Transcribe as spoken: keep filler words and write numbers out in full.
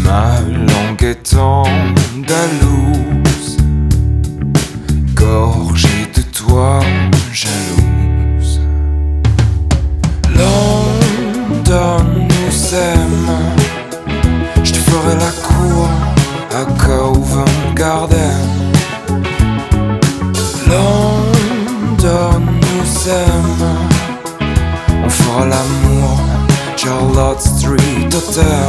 Ma langue est andalouse, gorgée de toi jalouse. London nous aime, je te ferai la cour à Covent Garden. London nous aime, on fera l'amour Charlotte Street Hotel.